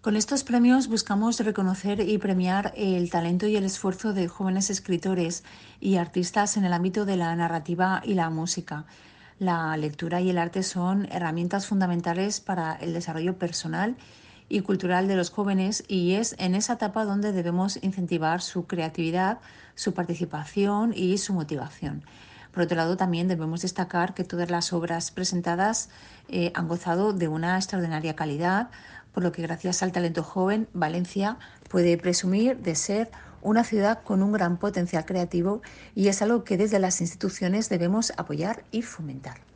Con estos premios buscamos reconocer y premiar el talento y el esfuerzo de jóvenes escritores y artistas en el ámbito de la narrativa y la música. La lectura y el arte son herramientas fundamentales para el desarrollo personal y cultural de los jóvenes y es en esa etapa donde debemos incentivar su creatividad, su participación y su motivación. Por otro lado, también debemos destacar que todas las obras presentadas han gozado de una extraordinaria calidad, por lo que gracias al talento joven, Valencia puede presumir de ser una ciudad con un gran potencial creativo y es algo que desde las instituciones debemos apoyar y fomentar.